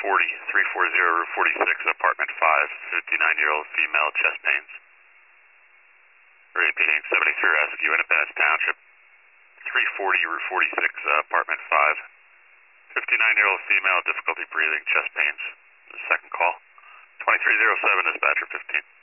340 Route 46, apartment 5, 59-year-old female, chest pains. Repeating, 73 Rescue, Independence Township, 340 Route 46, apartment 5, 59-year-old female, difficulty breathing, chest pains. The second call. 2307, dispatcher 15.